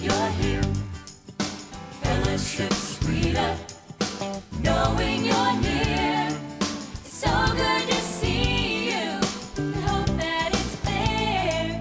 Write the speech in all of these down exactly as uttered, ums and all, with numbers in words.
you're here. Fellowship sweeter, knowing you're near. It's so good to see you. I hope that it's clear.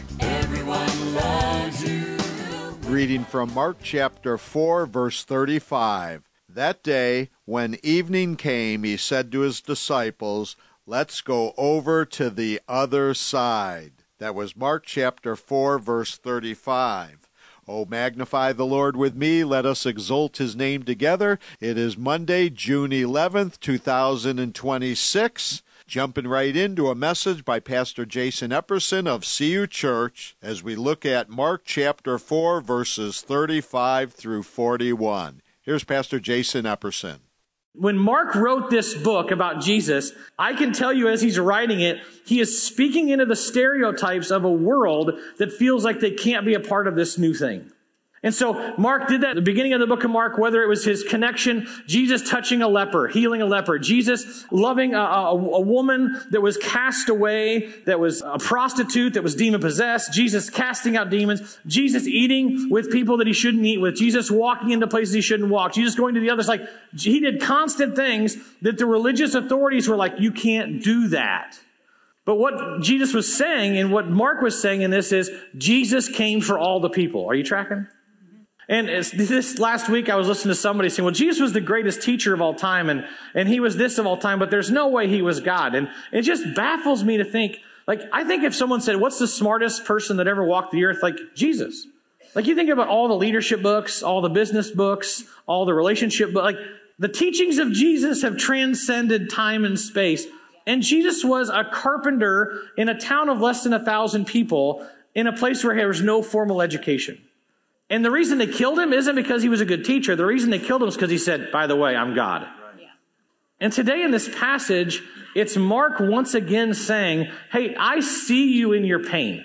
Everyone loves you. Reading from Mark chapter four, verse thirty-five. That day, when evening came, he said to his disciples, "Let's go over to the other side." That was Mark chapter four, verse thirty-five. Oh, magnify the Lord with me. Let us exalt his name together. It is Monday, June eleventh, two thousand twenty-six. Jumping right into a message by Pastor Jason Epperson of C U Church as we look at Mark chapter four, verses thirty-five through forty-one. Here's Pastor Jason Epperson. When Mark wrote this book about Jesus, I can tell you as he's writing it, he is speaking into the stereotypes of a world that feels like they can't be a part of this new thing. And so Mark did that at the beginning of the book of Mark, whether it was his connection, Jesus touching a leper, healing a leper, Jesus loving a, a, a woman that was cast away, that was a prostitute, that was demon-possessed, Jesus casting out demons, Jesus eating with people that he shouldn't eat with, Jesus walking into places he shouldn't walk, Jesus going to the others. Like, he did constant things that the religious authorities were like, you can't do that. But what Jesus was saying and what Mark was saying in this is, Jesus came for all the people. Are you tracking? And this last week, I was listening to somebody saying, well, Jesus was the greatest teacher of all time, and, and he was this of all time, but there's no way he was God. And it just baffles me to think, like, I think if someone said, what's the smartest person that ever walked the earth? Like, Jesus. Like, you think about all the leadership books, all the business books, all the relationship books, like, the teachings of Jesus have transcended time and space. And Jesus was a carpenter in a town of less than a thousand people in a place where there was no formal education. And the reason they killed him isn't because he was a good teacher. The reason they killed him is because he said, by the way, I'm God. Right. Yeah. And today in this passage, it's Mark once again saying, hey, I see you in your pain.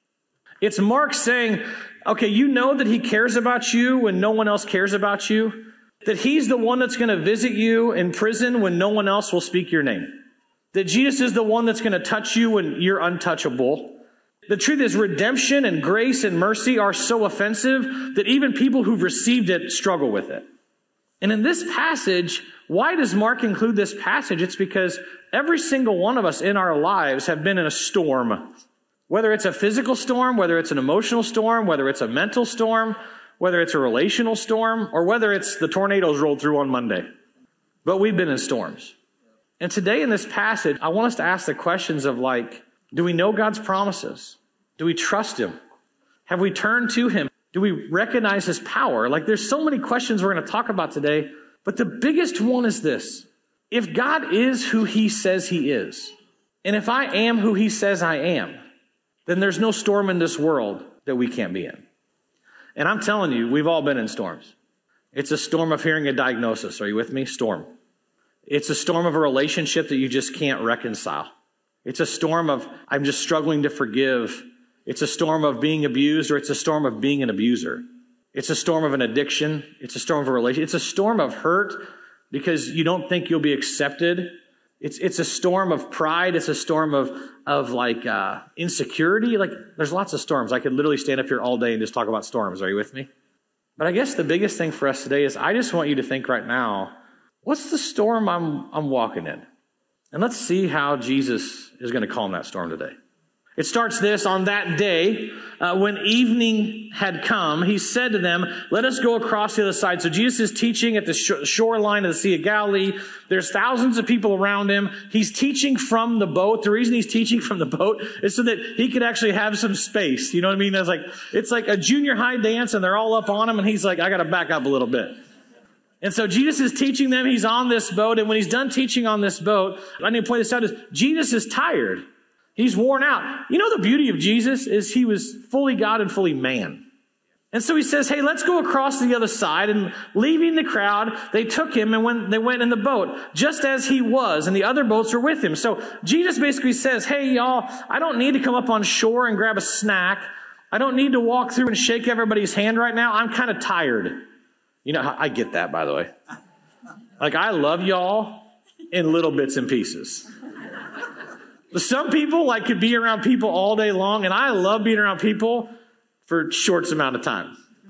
It's Mark saying, okay, you know that he cares about you when no one else cares about you. That he's the one that's going to visit you in prison when no one else will speak your name. That Jesus is the one that's going to touch you when you're untouchable. The truth is, redemption and grace and mercy are so offensive that even people who've received it struggle with it. And in this passage, why does Mark include this passage? It's because every single one of us in our lives have been in a storm. Whether it's a physical storm, whether it's an emotional storm, whether it's a mental storm, whether it's a relational storm, or whether it's the tornadoes rolled through on Monday. But we've been in storms. And today in this passage, I want us to ask the questions of like, do we know God's promises? Do we trust him? Have we turned to him? Do we recognize his power? Like, there's so many questions we're going to talk about today, but the biggest one is this. If God is who he says he is, and if I am who he says I am, then there's no storm in this world that we can't be in. And I'm telling you, we've all been in storms. It's a storm of hearing a diagnosis. Are you with me? Storm. It's a storm of a relationship that you just can't reconcile. It's a storm of, I'm just struggling to forgive. It's a storm of being abused, or it's a storm of being an abuser. It's a storm of an addiction. It's a storm of a relationship. It's a storm of hurt because you don't think you'll be accepted. It's it's a storm of pride. It's a storm of, of like uh, insecurity. Like, there's lots of storms. I could literally stand up here all day and just talk about storms. Are you with me? But I guess the biggest thing for us today is I just want you to think right now, what's the storm I'm I'm walking in? And let's see how Jesus is going to calm that storm today. It starts this, on that day, uh, when evening had come, he said to them, let us go across the other side. So Jesus is teaching at the sh- shoreline of the Sea of Galilee. There's thousands of people around him. He's teaching from the boat. The reason he's teaching from the boat is so that he could actually have some space. You know what I mean? It's like, it's like a junior high dance and they're all up on him and he's like, I got to back up a little bit. And so Jesus is teaching them. He's on this boat. And when he's done teaching on this boat, I need to point this out, is Jesus is tired. He's worn out. You know, the beauty of Jesus is he was fully God and fully man. And so he says, hey, let's go across to the other side. And leaving the crowd, they took him and when they went in the boat, just as he was, and the other boats were with him. So Jesus basically says, hey, y'all, I don't need to come up on shore and grab a snack. I don't need to walk through and shake everybody's hand right now. I'm kind of tired. You know, I get that, by the way. Like, I love y'all in little bits and pieces. Some people like could be around people all day long, and I love being around people for short amount of time.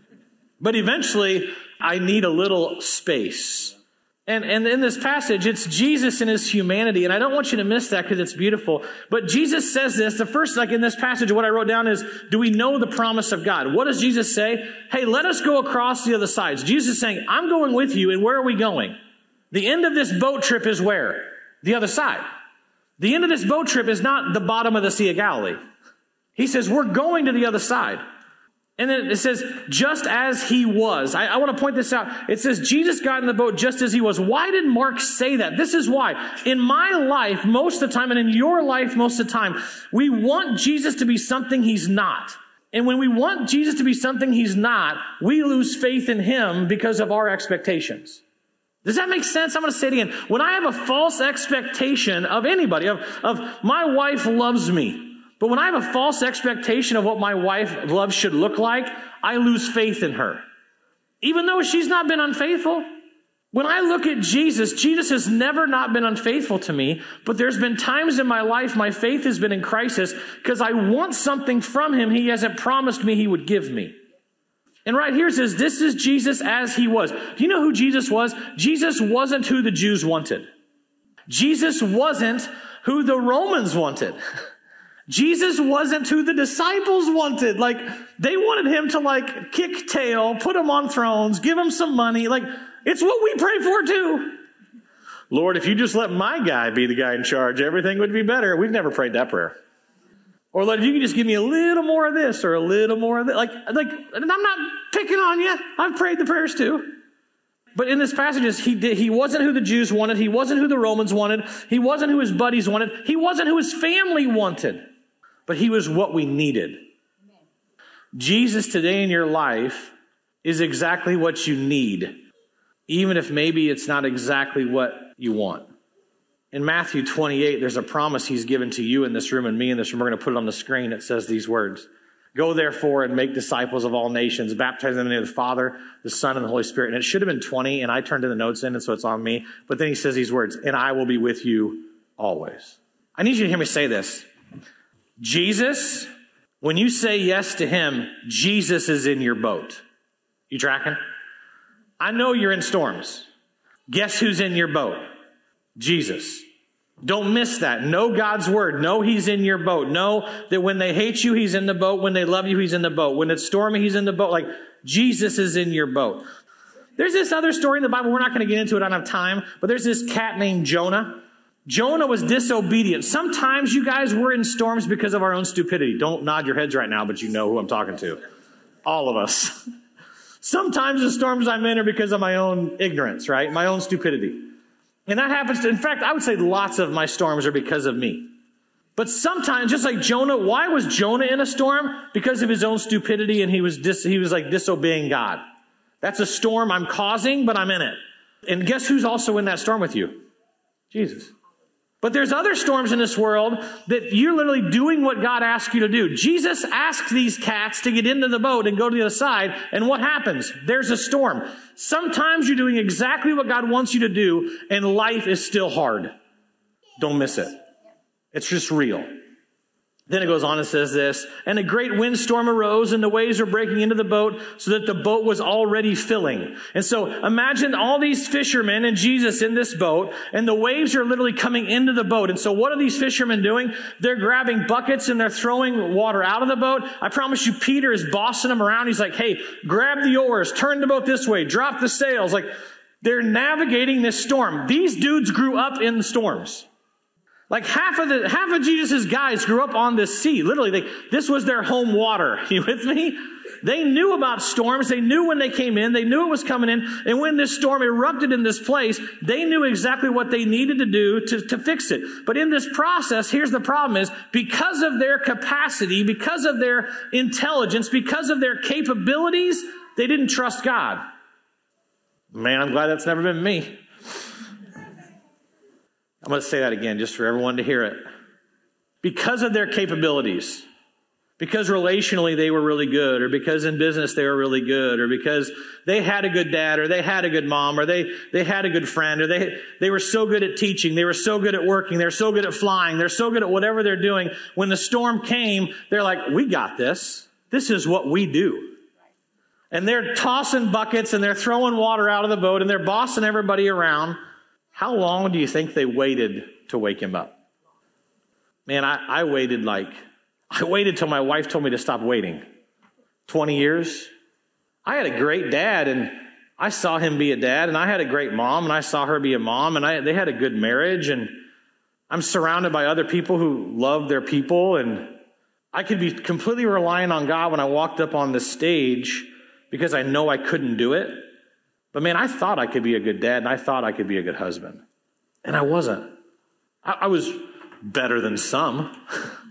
But eventually, I need a little space. And, and in this passage, it's Jesus in his humanity. And I don't want you to miss that because it's beautiful. But Jesus says this. The first, like in this passage, what I wrote down is, do we know the promise of God? What does Jesus say? Hey, let us go across the other sides. Jesus is saying, I'm going with you. And where are we going? The end of this boat trip is where? The other side. The end of this boat trip is not the bottom of the Sea of Galilee. He says, we're going to the other side. And then it says, just as he was. I, I want to point this out. It says, Jesus got in the boat just as he was. Why did Mark say that? This is why. In my life, most of the time, and in your life, most of the time, we want Jesus to be something he's not. And when we want Jesus to be something he's not, we lose faith in him because of our expectations. Does that make sense? I'm going to say it again. When I have a false expectation of anybody, of, of my wife loves me, but when I have a false expectation of what my wife love should look like, I lose faith in her. Even though she's not been unfaithful. When I look at Jesus, Jesus has never not been unfaithful to me, but there's been times in my life my faith has been in crisis because I want something from him he hasn't promised me he would give me. And right here it says, this is Jesus as he was. Do you know who Jesus was? Jesus wasn't who the Jews wanted. Jesus wasn't who the Romans wanted. Jesus wasn't who the disciples wanted. Like, they wanted him to, like, kick tail, put him on thrones, give him some money. Like, it's what we pray for, too. Lord, if you just let my guy be the guy in charge, everything would be better. We've never prayed that prayer. Or, Lord, if you could just give me a little more of this or a little more of that. Like, like, and I'm not picking on you. I've prayed the prayers, too. But in this passage, he did, he wasn't who the Jews wanted. He wasn't who the Romans wanted. He wasn't who his buddies wanted. He wasn't who his family wanted. But he was what we needed. Jesus today in your life is exactly what you need, even if maybe it's not exactly what you want. In Matthew twenty-eight, there's a promise he's given to you in this room and me in this room. We're going to put it on the screen. It says these words. Go therefore and make disciples of all nations, baptizing them in the name of the Father, the Son, and the Holy Spirit. And it should have been twenty, and I turned in the notes in, and so it's on me. But then he says these words, and I will be with you always. I need you to hear me say this. Jesus, when you say yes to him, Jesus is in your boat. You tracking? I know you're in storms. Guess who's in your boat? Jesus. Don't miss that. Know God's word. Know he's in your boat. Know that when they hate you, he's in the boat. When they love you, he's in the boat. When it's stormy, he's in the boat. Like, Jesus is in your boat. There's this other story in the Bible. We're not going to get into it. I don't have time. But there's this cat named Jonah. Jonah was disobedient. Sometimes you guys were in storms because of our own stupidity. Don't nod your heads right now, but you know who I'm talking to. All of us. Sometimes the storms I'm in are because of my own ignorance, right? My own stupidity. And that happens to, in fact, I would say lots of my storms are because of me. But sometimes, just like Jonah, why was Jonah in a storm? Because of his own stupidity, and he was dis, he was like disobeying God. That's a storm I'm causing, but I'm in it. And guess who's also in that storm with you? Jesus. But there's other storms in this world that you're literally doing what God asked you to do. Jesus asked these cats to get into the boat and go to the other side. And what happens? There's a storm. Sometimes you're doing exactly what God wants you to do, and life is still hard. Don't miss it. It's just real. Then it goes on and says this, and a great windstorm arose, and the waves were breaking into the boat so that the boat was already filling. And so imagine all these fishermen and Jesus in this boat, and the waves are literally coming into the boat. And so what are these fishermen doing? They're grabbing buckets and they're throwing water out of the boat. I promise you, Peter is bossing them around. He's like, hey, grab the oars, turn the boat this way, drop the sails. Like, they're navigating this storm. These dudes grew up in storms. Like half of the, half of Jesus' guys grew up on this sea. Literally, they, this was their home water. You with me? They knew about storms. They knew when they came in. They knew it was coming in. And when this storm erupted in this place, they knew exactly what they needed to do to, to fix it. But in this process, here's the problem is, because of their capacity, because of their intelligence, because of their capabilities, they didn't trust God. Man, I'm glad that's never been me. I'm going to say that again just for everyone to hear it. Because of their capabilities, because relationally they were really good, or because in business they were really good, or because they had a good dad, or they had a good mom, or they, they had a good friend, or they, they were so good at teaching, they were so good at working, they're so good at flying, they're so good at whatever they're doing. When the storm came, they're like, we got this. This is what we do. And they're tossing buckets and they're throwing water out of the boat and they're bossing everybody around. How long do you think they waited to wake him up? Man, I, I waited like, I waited till my wife told me to stop waiting. twenty years. I had a great dad and I saw him be a dad, and I had a great mom and I saw her be a mom, and I, they had a good marriage, and I'm surrounded by other people who love their people, and I could be completely relying on God when I walked up on the stage because I know I couldn't do it. But man, I thought I could be a good dad, and I thought I could be a good husband. And I wasn't. I, I was better than some.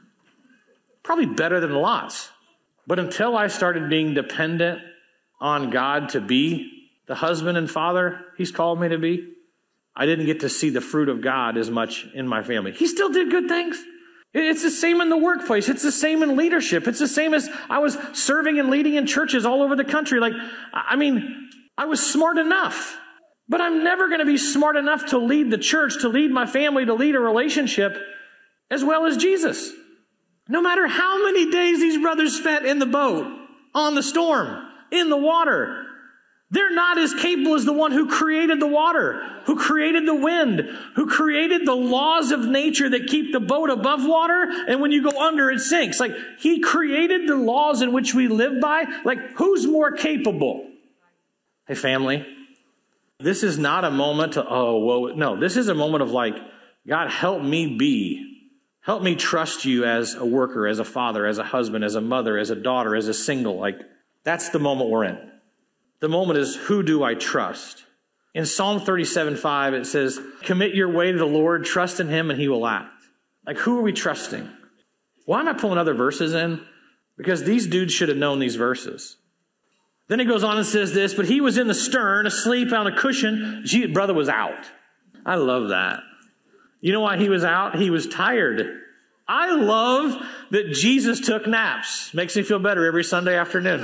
Probably better than lots. But until I started being dependent on God to be the husband and father he's called me to be, I didn't get to see the fruit of God as much in my family. He still did good things. It's the same in the workplace. It's the same in leadership. It's the same as I was serving and leading in churches all over the country. Like, I mean, I was smart enough, but I'm never going to be smart enough to lead the church, to lead my family, to lead a relationship as well as Jesus. No matter how many days these brothers spent in the boat, on the storm, in the water, they're not as capable as the one who created the water, who created the wind, who created the laws of nature that keep the boat above water, and when you go under, it sinks. Like, he created the laws in which we live by. Like, who's more capable? Hey, family, this is not a moment to, oh, whoa. No, this is a moment of like, God, help me be. Help me trust you as a worker, as a father, as a husband, as a mother, as a daughter, as a single. Like, that's the moment we're in. The moment is, who do I trust? In Psalm thirty-seven five, it says, commit your way to the Lord, trust in him, and he will act. Like, who are we trusting? Why am I pulling other verses in? Because these dudes should have known these verses. Then he goes on and says this, but he was in the stern, asleep on a cushion. Gee, brother was out. I love that. You know why he was out? He was tired. I love that Jesus took naps. Makes me feel better every Sunday afternoon.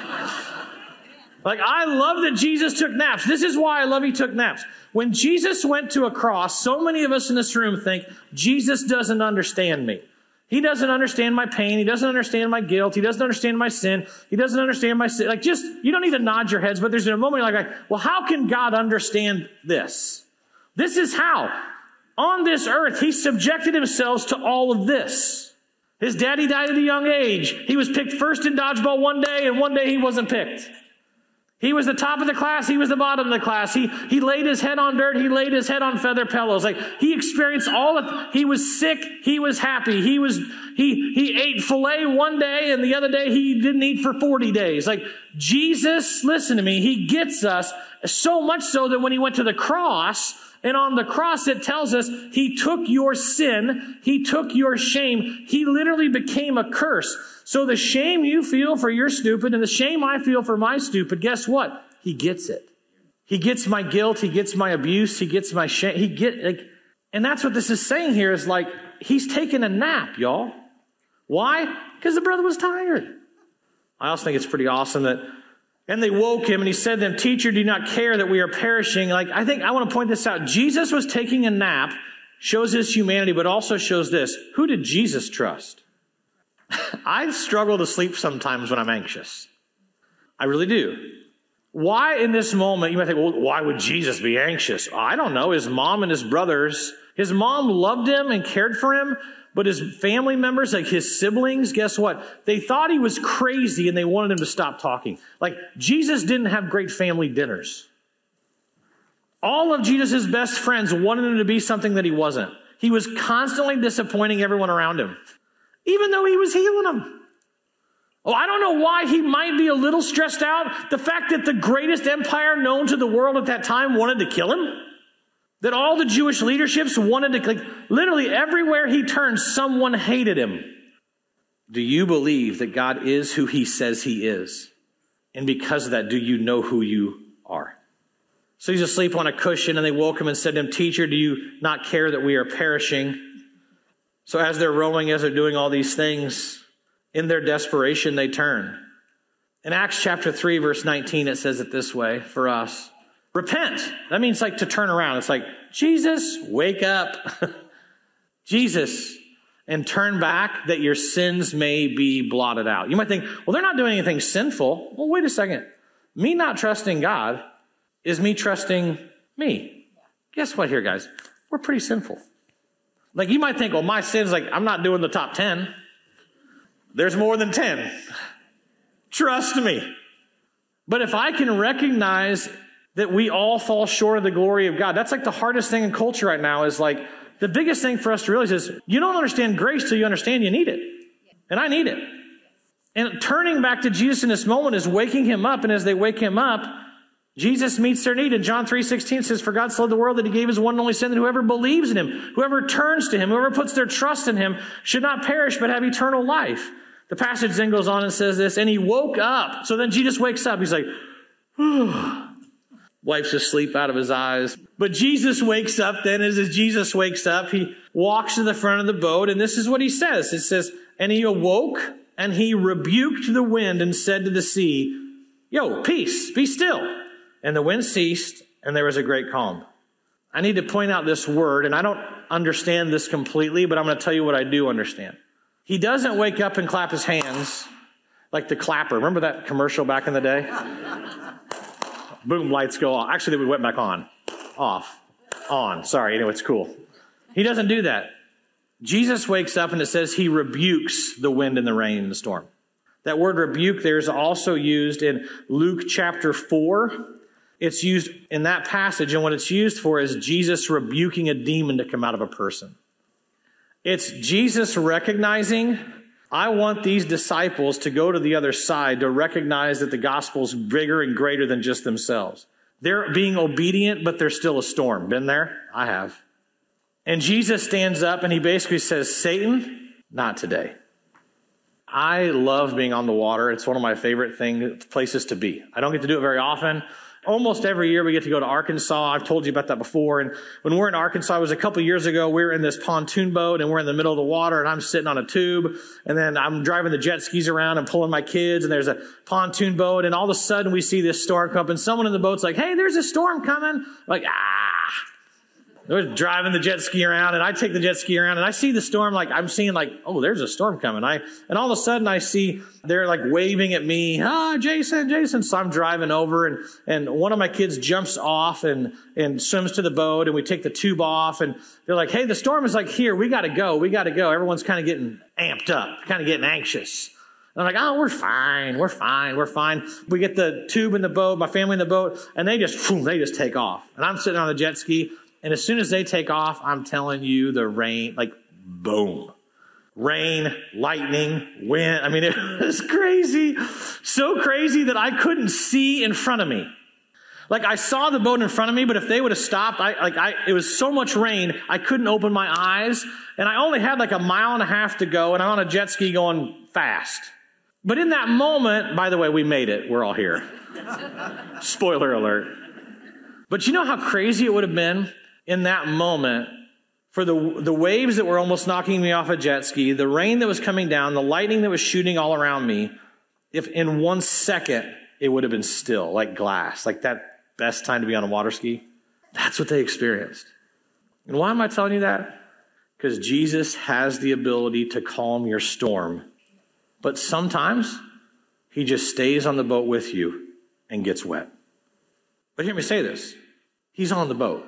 Like, I love that Jesus took naps. This is why I love he took naps. When Jesus went to a cross, so many of us in this room think, Jesus doesn't understand me. He doesn't understand my pain. He doesn't understand my guilt. He doesn't understand my sin. He doesn't understand my sin. Like, just, you don't need to nod your heads, but there's a moment you're like, well, how can God understand this? This is how. On this earth, he subjected himself to all of this. His daddy died at a young age. He was picked first in dodgeball one day, and one day he wasn't picked. He was the top of the class. He was the bottom of the class. He, he laid his head on dirt. He laid his head on feather pillows. Like, he experienced all of, he was sick. He was happy. He was, he, he ate filet one day, and the other day he didn't eat for forty days. Like, Jesus, listen to me, he gets us so much so that when he went to the cross, and on the cross it tells us he took your sin, he took your shame, he literally became a curse. So the shame you feel for your stupid and the shame I feel for my stupid, guess what? He gets it. He gets my guilt, he gets my abuse, he gets my shame, he get like, and that's what this is saying here is like, he's taking a nap, y'all. Why? Because the brother was tired. I also think it's pretty awesome that, and they woke him and he said to them, teacher, do you not care that we are perishing? Like, I think I want to point this out. Jesus was taking a nap, shows his humanity, but also shows this. Who did Jesus trust? I struggle to sleep sometimes when I'm anxious. I really do. Why in this moment, you might think, well, why would Jesus be anxious? I don't know. His mom and his brothers, his mom loved him and cared for him, but his family members, like his siblings, guess what? They thought he was crazy and they wanted him to stop talking. Like, Jesus didn't have great family dinners. All of Jesus' best friends wanted him to be something that he wasn't. He was constantly disappointing everyone around him, even though he was healing them. Oh, I don't know why he might be a little stressed out. The fact that the greatest empire known to the world at that time wanted to kill him. That all the Jewish leaderships wanted to, like, literally everywhere he turned, someone hated him. Do you believe that God is who he says he is? And because of that, do you know who you are? So he's asleep on a cushion, and they woke him and said to him, teacher, do you not care that we are perishing? So as they're rowing, as they're doing all these things, in their desperation, they turn. In Acts chapter three, verse nineteen, it says it this way for us. Repent. That means like to turn around. It's like, Jesus, wake up. Jesus, and turn back that your sins may be blotted out. You might think, well, they're not doing anything sinful. Well, wait a second. Me not trusting God is me trusting me. Guess what here, guys? We're pretty sinful. Like, you might think, well, my sin's like, I'm not doing the top ten. There's more than ten. Trust me. But if I can recognize that we all fall short of the glory of God, that's like the hardest thing in culture right now is like, the biggest thing for us to realize is you don't understand grace till you understand you need it. And I need it. And turning back to Jesus in this moment is waking him up. And as they wake him up, Jesus meets their need. And John three sixteen says, for God so loved the world that he gave his one and only son, that whoever believes in him, whoever turns to him, whoever puts their trust in him should not perish but have eternal life. The passage then goes on and says this, and he woke up. So then Jesus wakes up. He's like, whew. Wipes the sleep out of his eyes. But Jesus wakes up then. As Jesus wakes up, he walks to the front of the boat. And this is what he says. It says, and he awoke and he rebuked the wind and said to the sea, yo, peace, be still. And the wind ceased and there was a great calm. I need to point out this word, and I don't understand this completely, but I'm going to tell you what I do understand. He doesn't wake up and clap his hands like the clapper. Remember that commercial back in the day? Boom, lights go off. Actually, they went back on. Off. On. Sorry, anyway, it's cool. He doesn't do that. Jesus wakes up and it says he rebukes the wind and the rain and the storm. That word rebuke there is also used in Luke chapter four. It's used in that passage, and what it's used for is Jesus rebuking a demon to come out of a person. It's Jesus recognizing, I want these disciples to go to the other side to recognize that the gospel is bigger and greater than just themselves. They're being obedient, but there's still a storm. Been there? I have. And Jesus stands up and he basically says, Satan, not today. I love being on the water. It's one of my favorite thing, places to be. I don't get to do it very often. Almost every year we get to go to Arkansas. I've told you about that before. And when we're in Arkansas, it was a couple years ago, we were in this pontoon boat and we're in the middle of the water and I'm sitting on a tube. And then I'm driving the jet skis around and pulling my kids and there's a pontoon boat. And all of a sudden we see this storm come up and someone in the boat's like, hey, there's a storm coming. Like, ah. They're driving the jet ski around and I take the jet ski around and I see the storm, like I'm seeing like, oh, there's a storm coming. I, and all of a sudden I see they're like waving at me. Ah, Jason, Jason. So I'm driving over and, and one of my kids jumps off and, and swims to the boat and we take the tube off and they're like, hey, the storm is like here. We got to go. We got to go. Everyone's kind of getting amped up, kind of getting anxious. And I'm like, oh, we're fine. We're fine. We're fine. We get the tube in the boat, my family in the boat, and they just, boom, they just take off. And I'm sitting on the jet ski. And as soon as they take off, I'm telling you, the rain, like, boom. Rain, lightning, wind. I mean, it was crazy. So crazy that I couldn't see in front of me. Like, I saw the boat in front of me, but if they would have stopped, I, like, I, it was so much rain, I couldn't open my eyes. And I only had like a mile and a half to go, and I'm on a jet ski going fast. But in that moment, by the way, we made it. We're all here. Spoiler alert. But you know how crazy it would have been? In that moment, for the the waves that were almost knocking me off a jet ski, the rain that was coming down, the lightning that was shooting all around me, if in one second it would have been still, like glass, like that best time to be on a water ski, that's what they experienced. And why am I telling you that? Because Jesus has the ability to calm your storm. But sometimes he just stays on the boat with you and gets wet. But hear me say this. He's on the boat.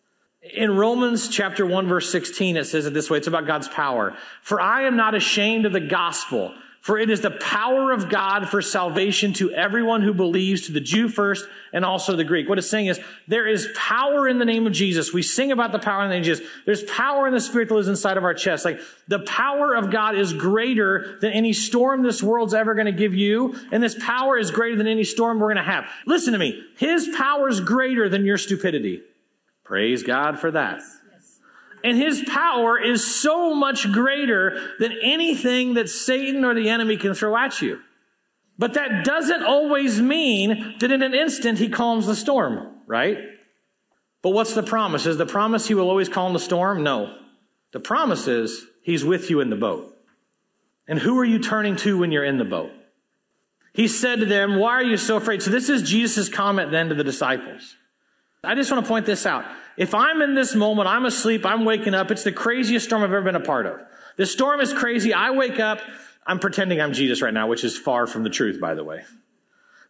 In Romans chapter one, verse sixteen, it says it this way. It's about God's power. For I am not ashamed of the gospel, for it is the power of God for salvation to everyone who believes, to the Jew first and also the Greek. What it's saying is there is power in the name of Jesus. We sing about the power in the name of Jesus. There's power in the Spirit that lives inside of our chest. Like the power of God is greater than any storm this world's ever going to give you. And this power is greater than any storm we're going to have. Listen to me. His power is greater than your stupidity. Praise God for that. And his power is so much greater than anything that Satan or the enemy can throw at you. But that doesn't always mean that in an instant he calms the storm, right? But what's the promise? Is the promise he will always calm the storm? No. The promise is he's with you in the boat. And who are you turning to when you're in the boat? He said to them, why are you so afraid? So this is Jesus' comment then to the disciples. I just want to point this out. If I'm in this moment, I'm asleep, I'm waking up, it's the craziest storm I've ever been a part of. The storm is crazy. I wake up, I'm pretending I'm Jesus right now, which is far from the truth, by the way.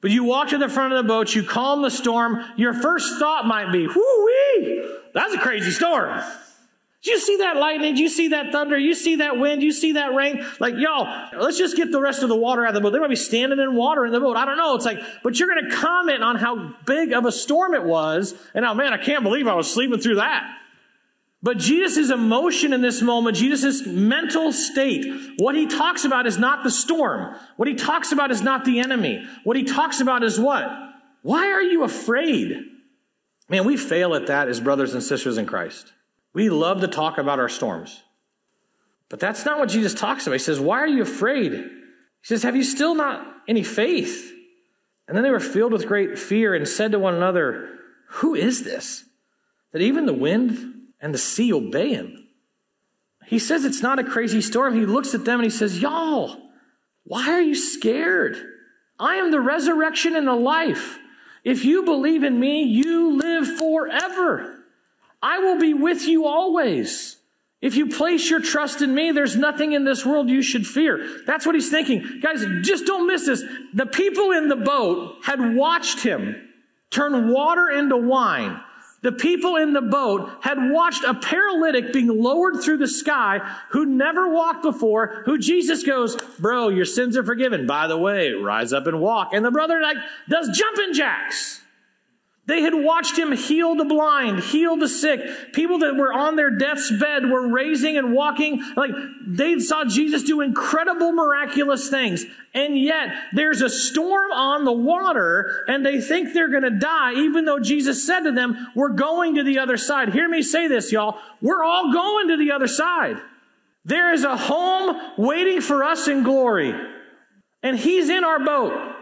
But you walk to the front of the boat, you calm the storm, your first thought might be, whoo-wee, that's a crazy storm. Did you see that lightning? Did you see that thunder? You see that wind? You see that rain? Like, y'all, let's just get the rest of the water out of the boat. They might be standing in water in the boat. I don't know. It's like, but you're going to comment on how big of a storm it was. And oh man, I can't believe I was sleeping through that. But Jesus' emotion in this moment, Jesus' mental state, what he talks about is not the storm. What he talks about is not the enemy. What he talks about is what? Why are you afraid? Man, we fail at that as brothers and sisters in Christ. We love to talk about our storms. But that's not what Jesus talks about. He says, why are you afraid? He says, have you still not any faith? And then they were filled with great fear and said to one another, who is this? That even the wind and the sea obey him. He says it's not a crazy storm. He looks at them and he says, y'all, why are you scared? I am the resurrection and the life. If you believe in me, you live forever. I will be with you always. If you place your trust in me, there's nothing in this world you should fear. That's what he's thinking. Guys, just don't miss this. The people in the boat had watched him turn water into wine. The people in the boat had watched a paralytic being lowered through the sky who never walked before, who Jesus goes, bro, your sins are forgiven. By the way, rise up and walk. And the brother like does jumping jacks. They had watched him heal the blind, heal the sick. People that were on their death's bed were raising and walking. Like, they saw Jesus do incredible, miraculous things. And yet, there's a storm on the water, and they think they're going to die, even though Jesus said to them, we're going to the other side. Hear me say this, y'all. We're all going to the other side. There is a home waiting for us in glory. And he's in our boat.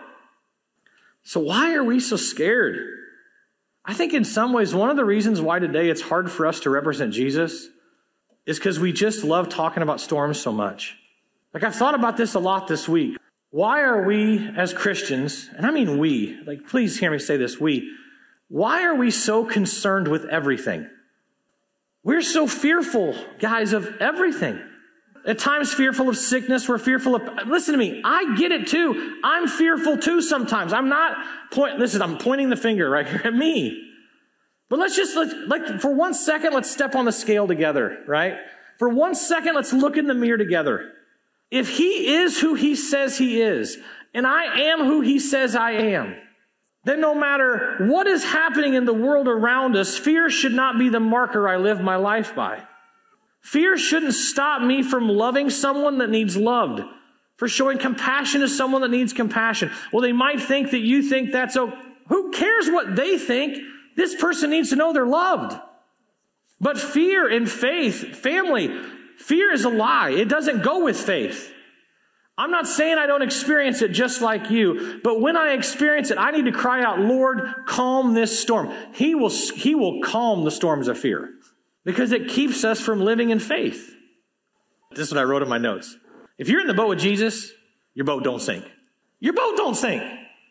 So why are we so scared? I think in some ways, one of the reasons why today it's hard for us to represent Jesus is because we just love talking about storms so much. Like, I've thought about this a lot this week. Why are we as Christians, and I mean we, like, please hear me say this, we, why are we so concerned with everything? We're so fearful, guys, of everything. At times fearful of sickness. We're fearful of, listen to me, I get it too. I'm fearful too sometimes. I'm not, point, listen, I'm pointing the finger right here at me. But let's just, let's, like, for one second, let's step on the scale together, right? For one second, let's look in the mirror together. If he is who he says he is, and I am who he says I am, then no matter what is happening in the world around us, fear should not be the marker I live my life by. Fear shouldn't stop me from loving someone that needs loved, for showing compassion to someone that needs compassion. Well, they might think that you think that's okay. Who cares what they think? This person needs to know they're loved. But fear and faith, family, fear is a lie. It doesn't go with faith. I'm not saying I don't experience it just like you, but when I experience it, I need to cry out, Lord, calm this storm. He will, he will calm the storms of fear. Because it keeps us from living in faith. This is what I wrote in my notes. If you're in the boat with Jesus, your boat don't sink. Your boat don't sink.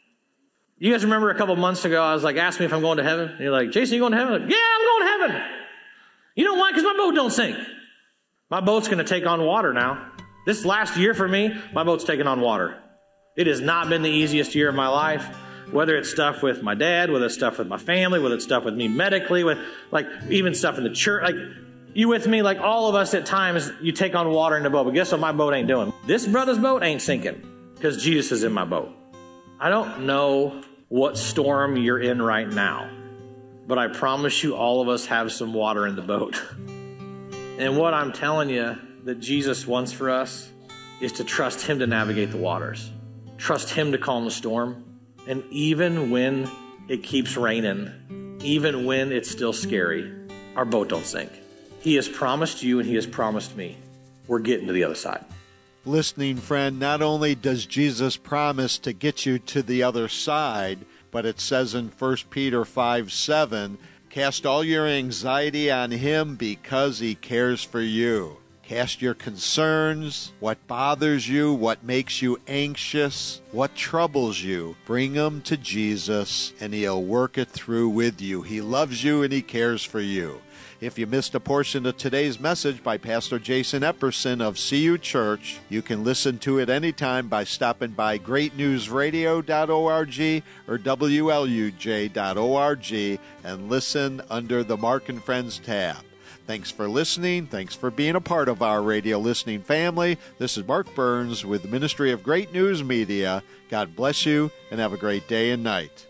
You guys remember a couple months ago, I was like, ask me if I'm going to heaven. And you're like, Jason, you going to heaven? I'm like, yeah, I'm going to heaven. You know why? Because my boat don't sink. My boat's going to take on water now. This last year for me, my boat's taken on water. It has not been the easiest year of my life. Whether it's stuff with my dad, whether it's stuff with my family, whether it's stuff with me medically, with like even stuff in the church. Like, you with me? Like, all of us at times, you take on water in the boat. But guess what my boat ain't doing? This brother's boat ain't sinking because Jesus is in my boat. I don't know what storm you're in right now, but I promise you all of us have some water in the boat. And what I'm telling you that Jesus wants for us is to trust him to navigate the waters. Trust him to calm the storm. And even when it keeps raining, even when it's still scary, our boat don't sink. He has promised you and he has promised me. We're getting to the other side. Listening friend, not only does Jesus promise to get you to the other side, but it says in First Peter five seven, cast all your anxiety on him because he cares for you. Cast your concerns, what bothers you, what makes you anxious, what troubles you. Bring them to Jesus, and He'll work it through with you. He loves you, and He cares for you. If you missed a portion of today's message by Pastor Jason Epperson of C U Church, you can listen to it anytime by stopping by great news radio dot org or W L U J dot org and listen under the Mark and Friends tab. Thanks for listening. Thanks for being a part of our radio listening family. This is Mark Burns with the Ministry of Great News Media. God bless you and have a great day and night.